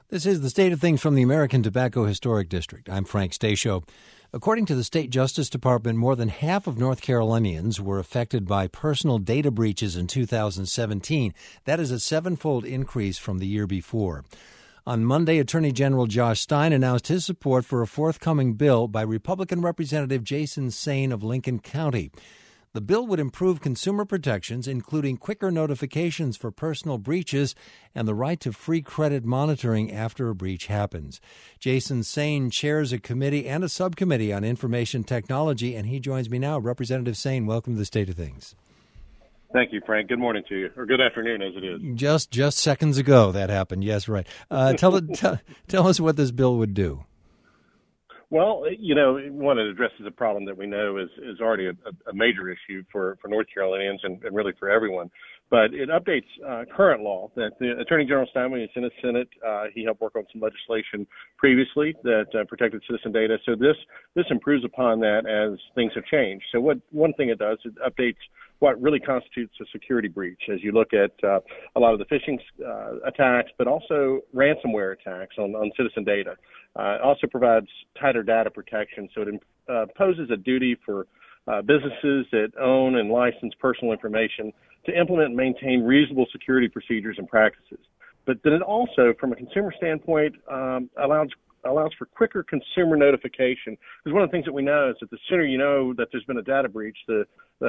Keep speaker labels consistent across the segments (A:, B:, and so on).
A: This is the State of Things from the American Tobacco Historic District. I'm Frank Stasio. According to the State Justice Department, more than half of North Carolinians were affected by personal data breaches in 2017. That is a seven-fold increase from the year before. On Monday, Attorney General Josh Stein announced his support for a forthcoming bill by Republican Representative Jason Saine of Lincoln County. The bill would improve consumer protections, including quicker notifications for personal breaches and the right to free credit monitoring after a breach happens. Jason Saine chairs a committee and a subcommittee on information technology, and he joins me now. Representative Saine, welcome to the State of Things.
B: Thank you, Frank. Good morning to you, or good afternoon as it is.
A: Just seconds ago that happened. Yes, right. Tell us what this bill would do.
B: Well, one, it addresses a problem that we know is already a major issue for North Carolinians and really for everyone. But it updates current law that the Attorney General Steinman is in the Senate. He helped work on some legislation previously that protected citizen data. So this improves upon that as things have changed. So one thing it does, it updates what really constitutes a security breach as you look at a lot of the phishing attacks, but also ransomware attacks on citizen data. It also provides tighter data protection, so it imposes a duty for businesses that own and license personal information to implement and maintain reasonable security procedures and practices. But then it also, from a consumer standpoint, allows for quicker consumer notification. Because one of the things that we know is that the sooner you know that there's been a data breach, the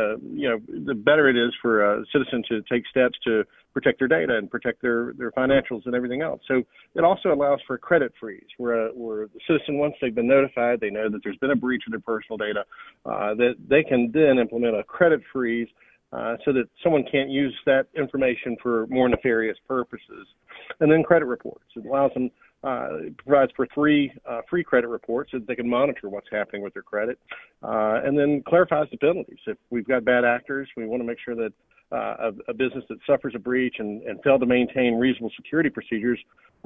B: better it is for a citizen to take steps to protect their data and protect their financials and everything else. So it also allows for a credit freeze, where the citizen, once they've been notified, they know that there's been a breach of their personal data, that they can then implement a credit freeze so that someone can't use that information for more nefarious purposes. And then credit reports. It allows them, it provides for free credit reports so that they can monitor what's happening with their credit, and then clarifies the penalties. If we've got bad actors, we want to make sure that a business that suffers a breach and failed to maintain reasonable security procedures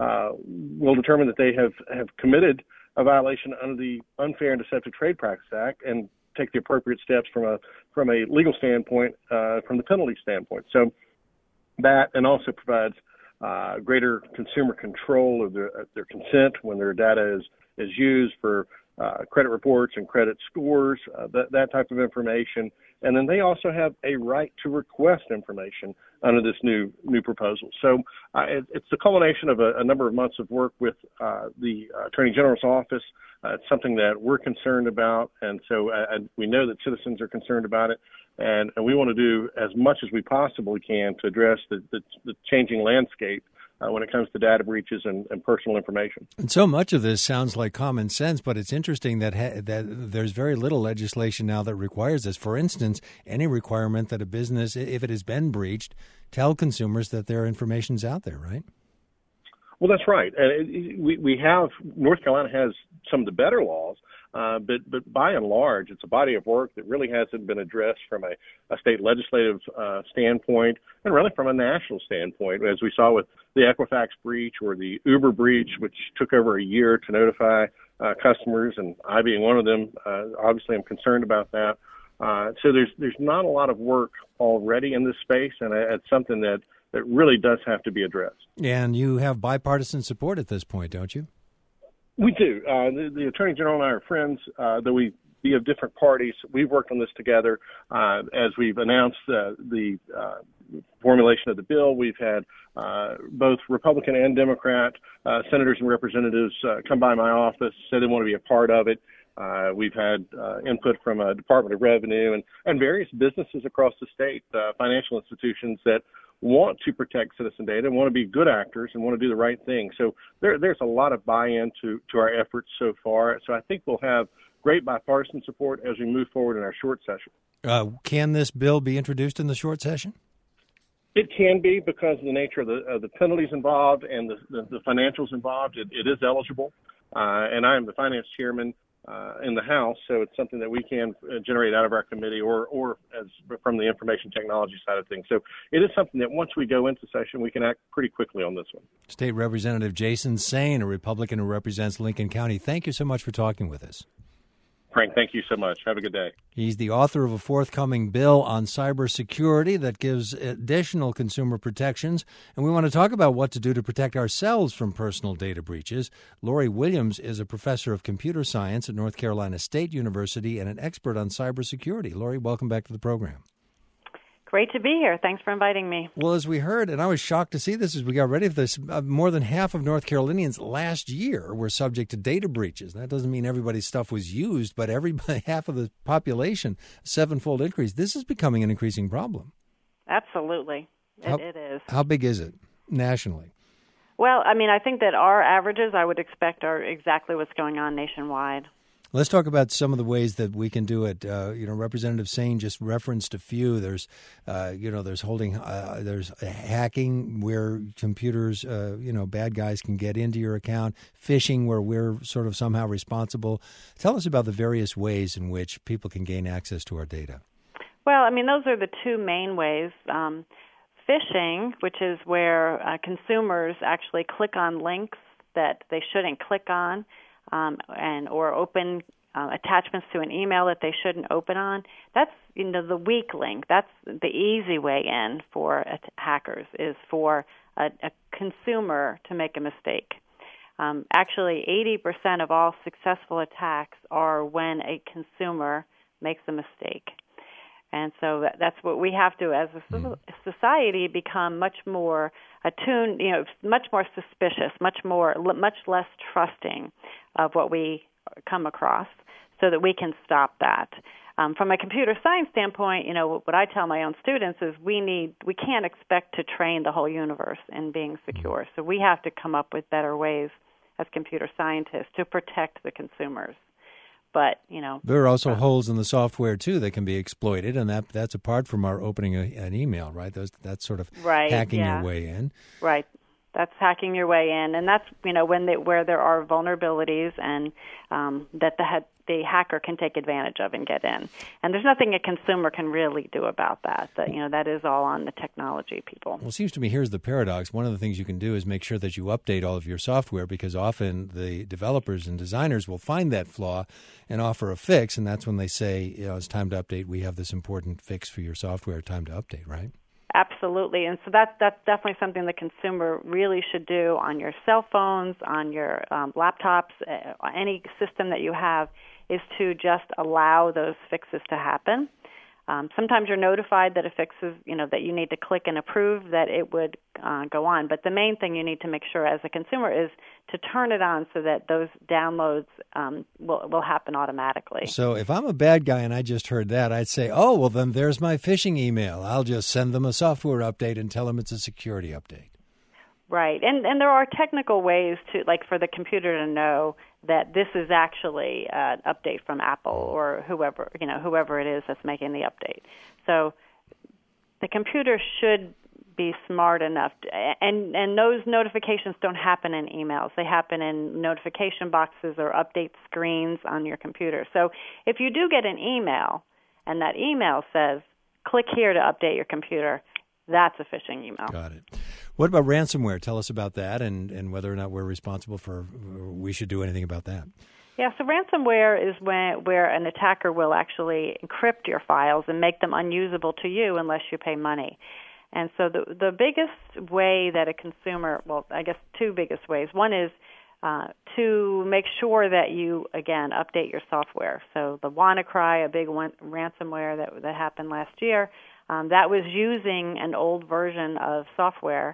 B: will determine that they have committed a violation under the Unfair and Deceptive Trade Practice Act and take the appropriate steps from a legal standpoint, from the penalty standpoint. So that, and also provides greater consumer control of their consent when their data is used for credit reports and credit scores, that type of information. And then they also have a right to request information under this new proposal. So it's the culmination of a number of months of work with the Attorney General's office. It's something that we're concerned about, and so we know that citizens are concerned about it. And we want to do as much as we possibly can to address the changing landscape when it comes to data breaches and personal information.
A: And so much of this sounds like common sense, but it's interesting that there's very little legislation now that requires this. For instance, any requirement that a business, if it has been breached, tell consumers that their information's out there, right?
B: Well, that's right. We have, North Carolina has some of the better laws, but by and large, it's a body of work that really hasn't been addressed from a state legislative standpoint and really from a national standpoint, as we saw with the Equifax breach or the Uber breach, which took over a year to notify customers, and I being one of them, obviously I'm concerned about that. So there's not a lot of work already in this space, and it's something that really does have to be addressed. And
A: you have bipartisan support at this point, don't you?
B: We do. The Attorney General and I are friends, though we be of different parties. We've worked on this together. As we've announced the formulation of the bill, we've had both Republican and Democrat senators and representatives come by my office, say they want to be a part of it. We've had input from Department of Revenue and various businesses across the state, financial institutions that want to protect citizen data, want to be good actors, and want to do the right thing. So there's a lot of buy-in to our efforts so far. So I think we'll have great bipartisan support as we move forward in our short session.
A: Can this bill be introduced in the short session?
B: It can be, because of the nature of the penalties involved and the financials involved. It is eligible, and I am the finance chairman in the House, so it's something that we can generate out of our committee or as from the information technology side of things. So it is something that once we go into session, we can act pretty quickly on this one.
A: State Representative Jason Saine, a Republican who represents Lincoln County, thank you so much for talking with us.
B: Frank, thank you so much. Have a good day.
A: He's the author of a forthcoming bill on cybersecurity that gives additional consumer protections. And we want to talk about what to do to protect ourselves from personal data breaches. Lori Williams is a professor of computer science at North Carolina State University and an expert on cybersecurity. Lori, welcome back to the program.
C: Great to be here. Thanks for inviting me.
A: Well, as we heard, and I was shocked to see this as we got ready for this, more than half of North Carolinians last year were subject to data breaches. That doesn't mean everybody's stuff was used, but half of the population, a sevenfold increase. This is becoming an increasing problem.
C: Absolutely. It is.
A: How big is it nationally?
C: Well, I mean, I think that our averages, I would expect, are exactly what's going on nationwide.
A: Let's talk about some of the ways that we can do it. Representative Sain just referenced a few. There's hacking where computers, bad guys can get into your account. Phishing where we're sort of somehow responsible. Tell us about the various ways in which people can gain access to our data.
C: Well, I mean, those are the two main ways. Phishing, which is where consumers actually click on links that they shouldn't click on. Or open attachments to an email that they shouldn't open on. That's the weak link. That's the easy way in for hackers, is for a consumer to make a mistake. Actually, 80% of all successful attacks are when a consumer makes a mistake. And so that's what we have to, as a society, become much more attuned, much more suspicious, much less trusting of what we come across, so that we can stop that. From a computer science standpoint, what I tell my own students is we can't expect to train the whole universe in being secure. So we have to come up with better ways as computer scientists to protect the consumers. But,
A: there are also holes in the software, too, that can be exploited, and that's apart from our opening an email, right? That's sort of hacking your way in.
C: Right. That's hacking your way in, and that's, where there are vulnerabilities and that the hacker can take advantage of and get in. And there's nothing a consumer can really do about that. That is all on the technology people.
A: Well, it seems to me here's the paradox. One of the things you can do is make sure that you update all of your software, because often the developers and designers will find that flaw and offer a fix, and that's when they say, it's time to update. We have this important fix for your software, time to update, right?
C: Absolutely, and so that's definitely something the consumer really should do on your cell phones, on your laptops, any system that you have, is to just allow those fixes to happen. Sometimes you're notified that a fix is, that you need to click and approve that it would go on. But the main thing you need to make sure as a consumer is to turn it on so that those downloads will happen automatically.
A: So if I'm a bad guy and I just heard that, I'd say, oh, well, then there's my phishing email. I'll just send them a software update and tell them it's a security update.
C: Right, and there are technical ways to, like, for the computer to know that this is actually an update from Apple or whoever it is that's making the update. So the computer should be smart enough and those notifications don't happen in emails. They happen in notification boxes or update screens on your computer. So if you do get an email and that email says, click here to update your computer, that's a phishing email.
A: Got it. What about ransomware? Tell us about that and whether or not we're responsible for, we should do anything about that.
C: Yeah, so ransomware is where an attacker will actually encrypt your files and make them unusable to you unless you pay money. And so the biggest way that a consumer, well, I guess two biggest ways. One is to make sure that you, again, update your software. So the WannaCry, a big ransomware that happened last year, that was using an old version of software.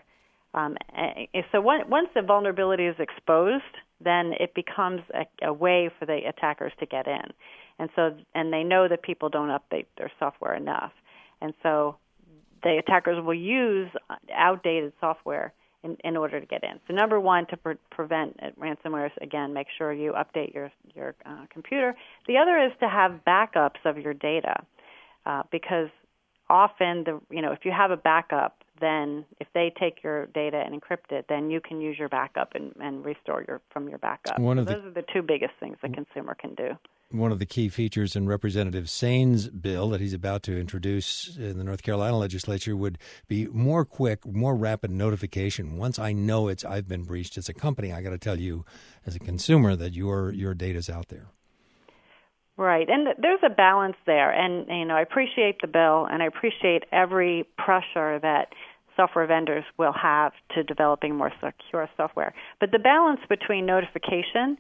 C: So once the vulnerability is exposed, then it becomes a way for the attackers to get in. And they know that people don't update their software enough. And so the attackers will use outdated software in order to get in. So number one, to prevent ransomware, again, make sure you update your computer. The other is to have backups of your data, because often if you have a backup, then if they take your data and encrypt it, then you can use your backup and restore from your backup. Those are the two biggest things the consumer can do.
A: One of the key features in Representative Sain's bill that he's about to introduce in the North Carolina legislature would be more quick, more rapid notification. Once I know I've been breached as a company, I got to tell you as a consumer that your data's out there.
C: Right, and there's a balance there, and I appreciate the bill, and I appreciate every pressure that software vendors will have to developing more secure software. But the balance between notification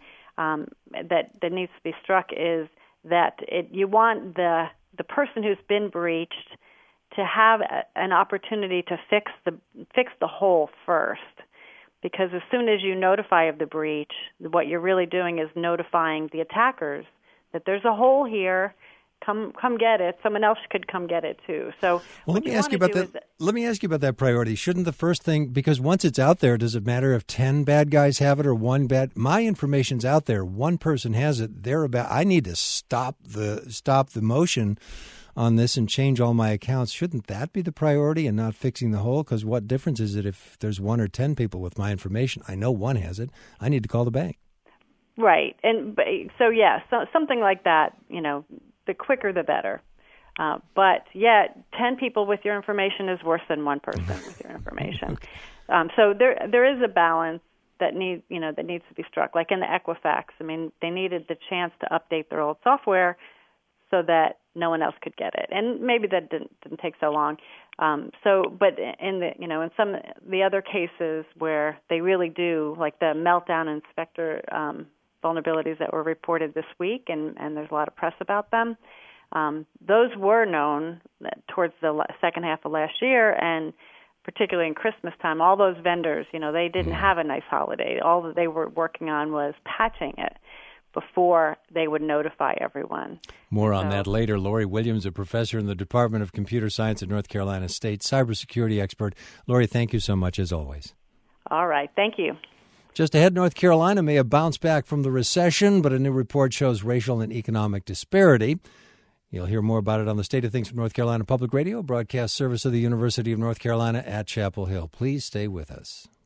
C: that needs to be struck is that you want the person who's been breached to have an opportunity to fix the hole first. Because as soon as you notify of the breach, what you're really doing is notifying the attackers that there's a hole here. Come get it. Someone else could come get it too. So
A: let me ask you about that. Let me ask you about that priority. Shouldn't the first thing, because once it's out there, does it matter if 10 bad guys have it or one bad? My information's out there. One person has it. I need to stop the motion on this and change all my accounts. Shouldn't that be the priority and not fixing the hole? Because what difference is it if there's 1 or 10 people with my information? I know one has it. I need to call the bank.
C: Right. And so something like that, the quicker the better. But 10 people with your information is worse than one person with your information. So there is a balance that needs to be struck. Like in the Equifax, they needed the chance to update their old software so that no one else could get it, and maybe that didn't take so long. But in some of the other cases where they really do, like the Meltdown and Spectre vulnerabilities that were reported this week, and there's a lot of press about them. Those were known towards the second half of last year, and particularly in Christmas time, all those vendors, they didn't have a nice holiday. All that they were working on was patching it before they would notify everyone.
A: More on that later. Lori Williams, a professor in the Department of Computer Science at North Carolina State, cybersecurity expert. Lori, thank you so much, as always.
C: All right. Thank you.
A: Just ahead, North Carolina may have bounced back from the recession, but a new report shows racial and economic disparity. You'll hear more about it on the State of Things from North Carolina Public Radio, broadcast service of the University of North Carolina at Chapel Hill. Please stay with us.